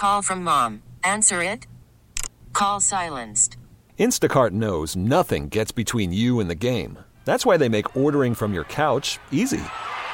Call from mom. Answer it. Call silenced. Instacart knows nothing gets between you and the game. That's why they make ordering from your couch easy.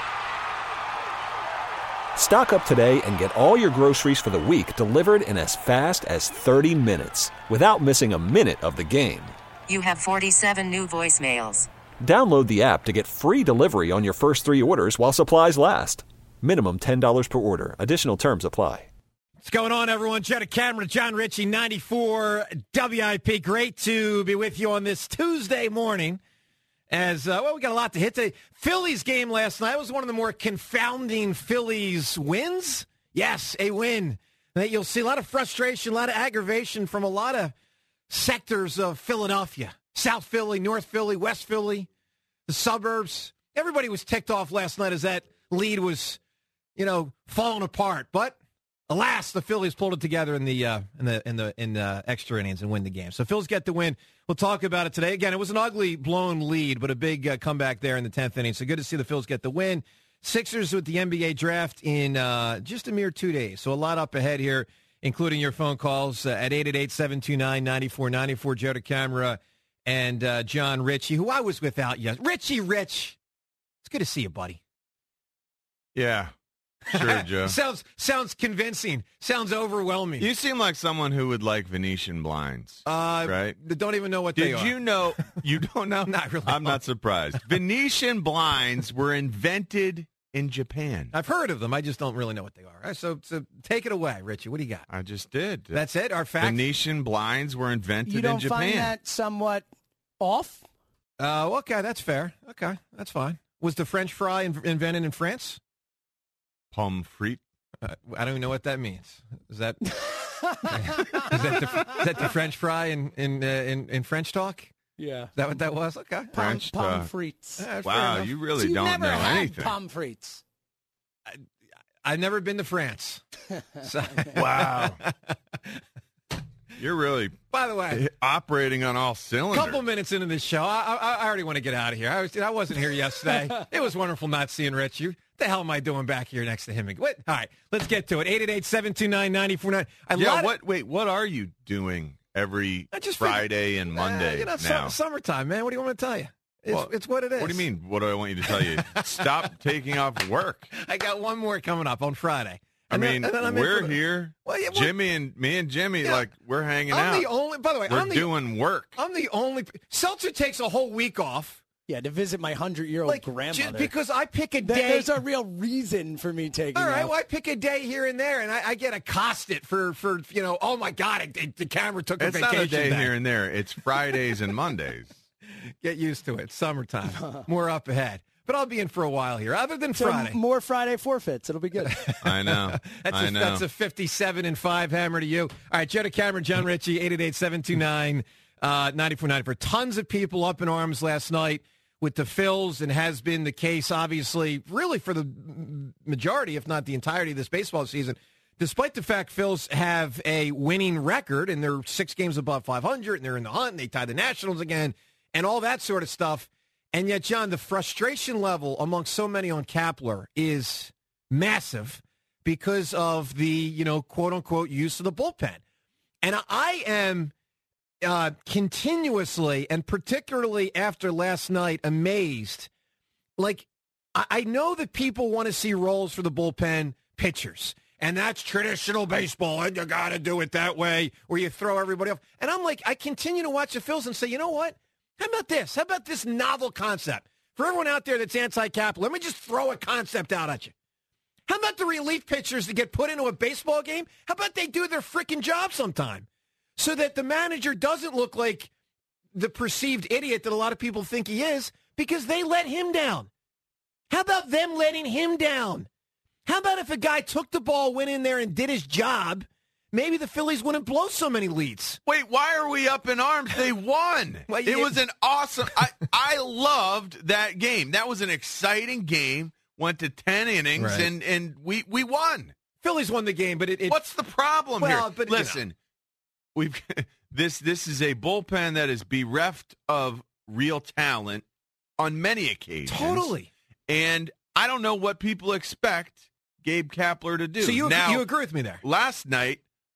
Stock up today and get all your groceries for the week delivered in as fast as 30 minutes without missing a minute of the game. You have 47 new voicemails. Download the app to get free delivery on your first 3 orders while supplies last. Minimum $10 per order. Additional terms apply. What's going on, everyone? Joe DeCamara, John Ritchie, 94 WIP. Great to be with you on this Tuesday morning. As we got a lot to hit today. Phillies game last night was one of the more confounding Phillies wins. Yes, a win. You'll see a lot of frustration, a lot of aggravation from a lot of sectors of Philadelphia. South Philly, North Philly, West Philly, the suburbs. Everybody was ticked off last night as that lead was, falling apart. But alas, the Phillies pulled it together in the extra innings and win the game. So Phillies get the win. We'll talk about it today. Again, it was an ugly blown lead, but a big comeback there in the 10th inning. So good to see the Phillies get the win. Sixers with the NBA draft in just a mere 2 days. So a lot up ahead here, including your phone calls at 888-729-9494. Joe DeCamara and John Ritchie, who I was without yesterday. Rich, it's good to see you, buddy. Yeah. Sure, Joe. Sounds convincing. Sounds overwhelming. You seem like someone who would like Venetian blinds, right? Don't even know what they are. Did you know? You don't know? Not really. I'm not surprised. Venetian blinds were invented in Japan. I've heard of them. I just don't really know what they are. All right, so take it away, Richie. What do you got? I just did. That's it? Our facts? Venetian blinds were invented in Japan. You don't find that somewhat off? Okay, that's fair. Okay, that's fine. Was the French fry invented in France? Pomme frite. I don't even know what that means. Is that is that the French fry in French talk? Yeah. Is that what that was? Okay. French Pomme frites. Wow, you really don't know anything. Pomme frites. I've never been to France. So. Wow. You're really, by the way, operating on all cylinders. A couple minutes into this show, I already want to get out of here. I wasn't here yesterday. It was wonderful not seeing Rich. What the hell am I doing back here next to him? What? All right, let's get to it. 888-729-9499. What are you doing every Friday and Monday now? Summertime, man. What do you want me to tell you? It's what it is. What do you mean? What do I want you to tell you? Stop taking off work. I got one more coming up on Friday. Then we're here. Well, yeah, Jimmy and Jimmy, we're hanging out. By the way, we're doing work. I'm the only. Seltzer takes a whole week off. Yeah, to visit my 100-year-old grandmother. Because I pick a day. There's a real reason for me taking. All right, off. well, I pick a day here and there, and I get accosted for oh my God, the camera took a vacation. It's not a day here and there. It's Fridays and Mondays. Get used to it. Summertime. More up ahead. But I'll be in for a while here, other than Friday. More Friday forfeits. It'll be good. I know. That's a 57-5 hammer to you. All right, Joe DeCamara, John Ritchie, 888-729-9494. Tons of people up in arms last night with the Phils, and has been the case, obviously, really for the majority, if not the entirety of this baseball season. Despite the fact Phils have a winning record, and they're 6 games above 500, and they're in the hunt, and they tie the Nationals again, and all that sort of stuff. And yet, John, the frustration level among so many on Kapler is massive because of the, quote-unquote use of the bullpen. And I am continuously, and particularly after last night, amazed. I know that people want to see roles for the bullpen pitchers, and that's traditional baseball, and you got to do it that way, where you throw everybody off. And I'm I continue to watch the Phils and say, you know what? How about this? How about this novel concept? For everyone out there that's anti-capital, let me just throw a concept out at you. How about the relief pitchers that get put into a baseball game? How about they do their freaking job sometime so that the manager doesn't look like the perceived idiot that a lot of people think he is because they let him down? How about them letting him down? How about if a guy took the ball, went in there, and did his job, maybe the Phillies wouldn't blow so many leads. Wait, why are we up in arms? They won. Well, it was an awesome I loved that game. That was an exciting game. Went to 10 innings, right. and we won. Phillies won the game, but what's the problem here? But, listen, we've this is a bullpen that is bereft of real talent on many occasions. Totally. And I don't know what people expect Gabe Kapler to do. So you agree with me there? Last night,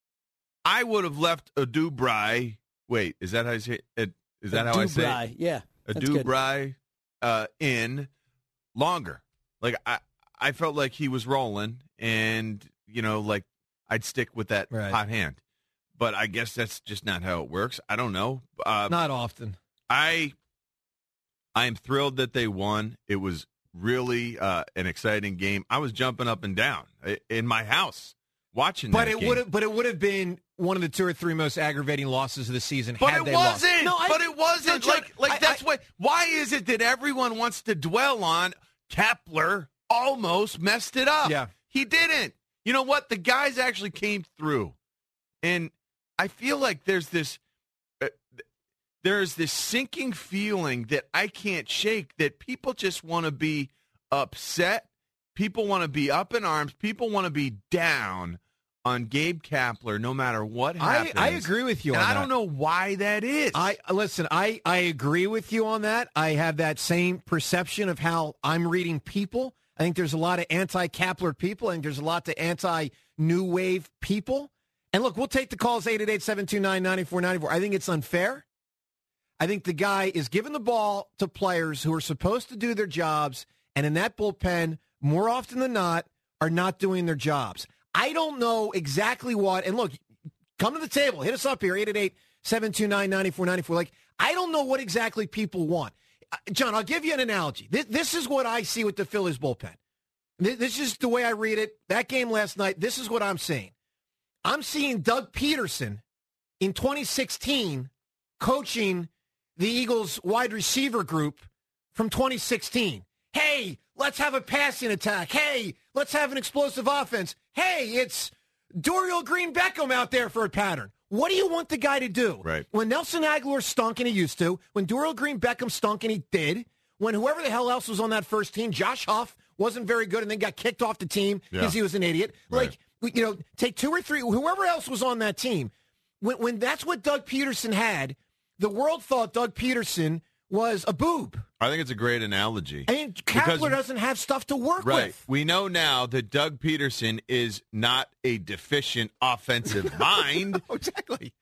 I would have left Adubrai. Wait, is that how I say it? Is that how I say it? Yeah. Adubrai in longer. Like I felt like he was rolling, and like I'd stick with that hot hand. But I guess that's just not how it works. I don't know. Not often. I am thrilled that they won. It was really an exciting game. I was jumping up and down in my house watching that game. But it would have been one of the 2 or 3 most aggravating losses of the season. But had it they wasn't. Lost. No, it wasn't. That's what. Why is it that everyone wants to dwell on Kepler almost messed it up? Yeah, he didn't. You know what? The guys actually came through, and I feel like there's this sinking feeling that I can't shake, that people just want to be upset. People want to be up in arms. People want to be down on Gabe Kapler no matter what happens. I agree with you on that. that. I don't know why that is. I agree with you on that. I have that same perception of how I'm reading people. I think there's a lot of anti-Kapler people. I think there's a lot of anti-New Wave people. And look, we'll take the calls 888-729-9494. I think it's unfair. I think the guy is giving the ball to players who are supposed to do their jobs, and in that bullpen, more often than not, are not doing their jobs. I don't know exactly what, and look, come to the table. Hit us up here, 888-729-9494. Like, I don't know what exactly people want. John, I'll give you an analogy. This is what I see with the Phillies bullpen. This is the way I read it. That game last night, this is what I'm seeing. I'm seeing Doug Peterson in 2016 coaching the Eagles wide receiver group from 2016. Hey, let's have a passing attack. Hey, let's have an explosive offense. Hey, it's Dorial Green Beckham out there for a pattern. What do you want the guy to do? Right. When Nelson Aguilar stunk, and he used to, when Dorial Green Beckham stunk, and he did, when whoever the hell else was on that first team, Josh Huff, wasn't very good and then got kicked off the team because he was an idiot. Right. Like, take 2 or 3, whoever else was on that team. When that's what Doug Peterson had, the world thought Doug Peterson was a boob. I think it's a great analogy. And Kapler doesn't have stuff to work with. We know now that Doug Peterson is not a deficient offensive mind. No, exactly.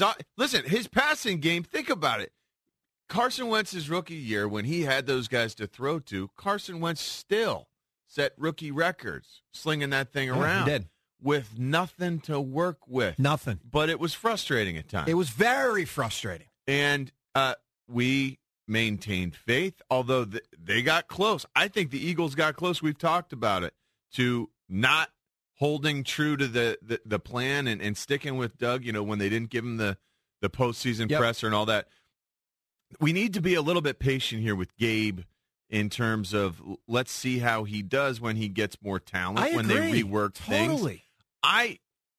His passing game, think about it. Carson Wentz's rookie year, when he had those guys to throw to, Carson Wentz still set rookie records, slinging that thing around. He did. With nothing to work with. Nothing. But it was frustrating at times. It was very frustrating. And we maintained faith, although they got close. I think the Eagles got close. We've talked about it, to not holding true to the plan and sticking with Doug, when they didn't give him the postseason presser and all that. We need to be a little bit patient here with Gabe in terms of let's see how he does when he gets more talent, when they rework things. I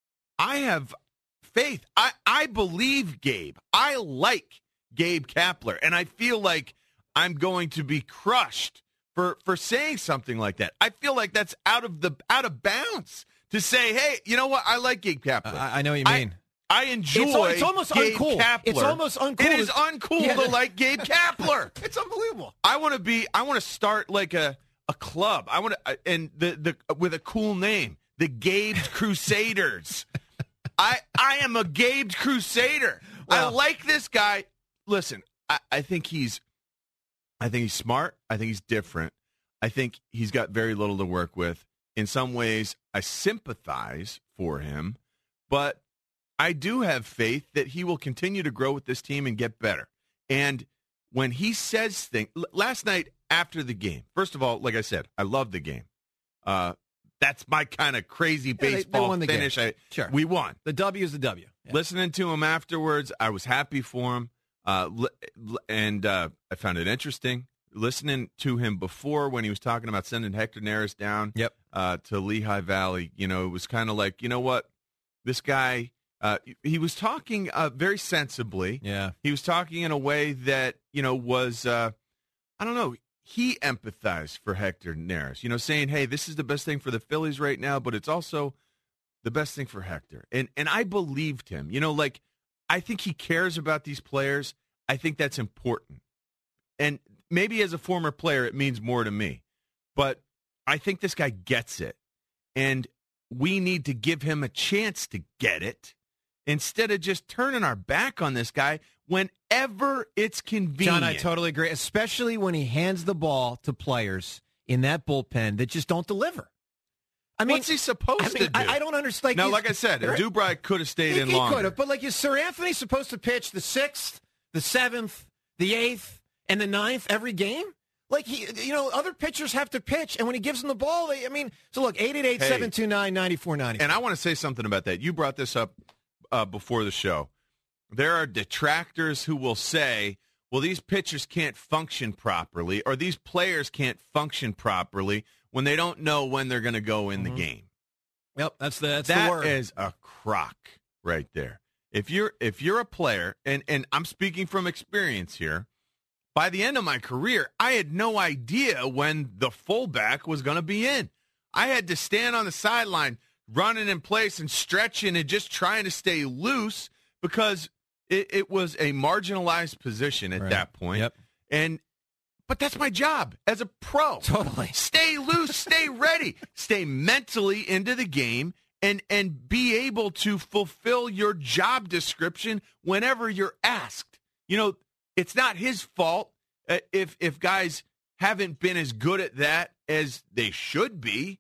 have faith. I believe Gabe. I like Gabe Kapler, and I feel like I'm going to be crushed for saying something like that. I feel like that's out of bounds to say, hey, you know what? I like Gabe Kapler. I know what you mean. I enjoy it's almost Gabe uncool. Kapler. It's almost uncool. It is uncool to like Gabe Kapler. It's unbelievable. I want to start like a club. I want to and the with a cool name, the Gabe Crusaders. I am a Gabe Crusader. Well, I like this guy. Listen, I think he's smart. I think he's different. I think he's got very little to work with. In some ways, I sympathize for him, but I do have faith that he will continue to grow with this team and get better. And when he says things, last night after the game, first of all, like I said, I love the game. That's my kind of crazy baseball they won the finish. Game. Sure. We won. The W is the W. Yeah. Listening to him afterwards, I was happy for him. And I found it interesting. Listening to him before when he was talking about sending Hector Neris down to Lehigh Valley, it was kind of like, you know what? This guy, he was talking very sensibly. Yeah. He was talking in a way that, was, I don't know, he empathized for Hector Neris, saying, hey, this is the best thing for the Phillies right now, but it's also the best thing for Hector. And I believed him. I think he cares about these players. I think that's important. And maybe as a former player, it means more to me. But I think this guy gets it. And we need to give him a chance to get it. instead of just turning our back on this guy whenever it's convenient. John, I totally agree, especially when he hands the ball to players in that bullpen that just don't deliver. I mean, what's he supposed to do? I don't understand. Now, like I said, Dubry could have stayed in longer. He could have, but like, is Sir Anthony supposed to pitch the 6th, the 7th, the 8th, and the 9th every game? Like, other pitchers have to pitch, and when he gives them the ball, so look, 888-729-9490. And I want to say something about that. You brought this up before the show. There are detractors who will say, well, these pitchers can't function properly, or these players can't function properly when they don't know when they're going to go in the game. Yep, that's the word. That is a crock right there. If you're a player, and I'm speaking from experience here, by the end of my career, I had no idea when the fullback was going to be in. I had to stand on the sideline, running in place and stretching and just trying to stay loose because it was a marginalized position at that point. Yep. But that's my job as a pro. Totally. Stay loose, stay ready, stay mentally into the game, and be able to fulfill your job description whenever you're asked. It's not his fault if guys haven't been as good at that as they should be.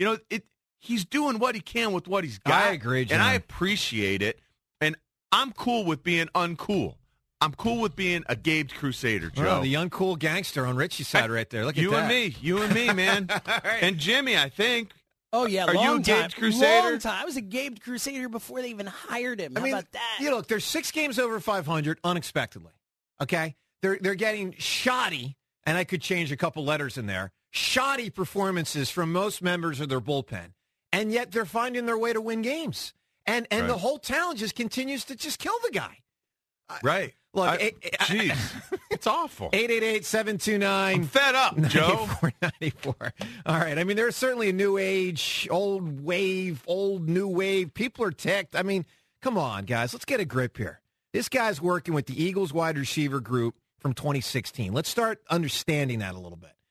He's doing what he can with what he's got. I agree, John. And I appreciate it. And I'm cool with being uncool. I'm cool with being a Gabe Crusader, Joe. Well, the uncool gangster on Richie's side right there. Look at that. You and me, man. Right. And Jimmy, I think. Oh, yeah, Are you a Gabe Crusader? Long time. I was a Gabe Crusader before they even hired him. How about that? Look, there's 6 games over 500 unexpectedly, okay? They're getting shoddy, and I could change a couple letters in there, shoddy performances from most members of their bullpen, and yet they're finding their way to win games. And the whole town just continues to just kill the guy. Right. Look, jeez, it's awful. 888-729. I'm fed up, Joe. 94. All right. There's certainly a new age, old wave, old new wave. People are ticked. Come on, guys. Let's get a grip here. This guy's working with the Eagles wide receiver group from 2016. Let's start understanding that a little bit.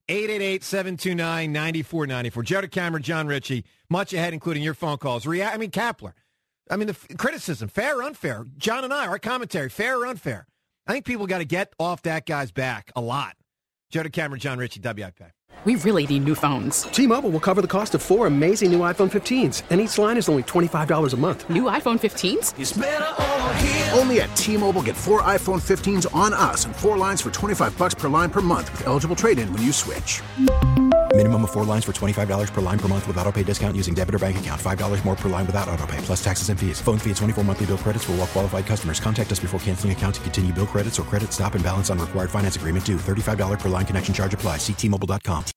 888-729-9494. Joe DeCamara, John Ritchie, much ahead, including your phone calls. Kapler. The criticism, fair or unfair. John and I, our commentary, fair or unfair. I think people got to get off that guy's back a lot. Joe DeCamara, John Ritchie, WIP. We really need new phones. T-Mobile will cover the cost of 4 amazing new iPhone 15s, and each line is only $25 a month. New iPhone 15s? It's better over here. Only at T-Mobile, get 4 iPhone 15s on us and 4 lines for $25 per line per month with eligible trade-in when you switch. Minimum of 4 lines for $25 per line per month with auto-pay discount using debit or bank account. $5 more per line without auto-pay, plus taxes and fees. Phone fee at 24 monthly bill credits for well-qualified customers. Contact us before canceling account to continue bill credits or credit stop and balance on required finance agreement due. $35 per line connection charge applies. See T-Mobile.com.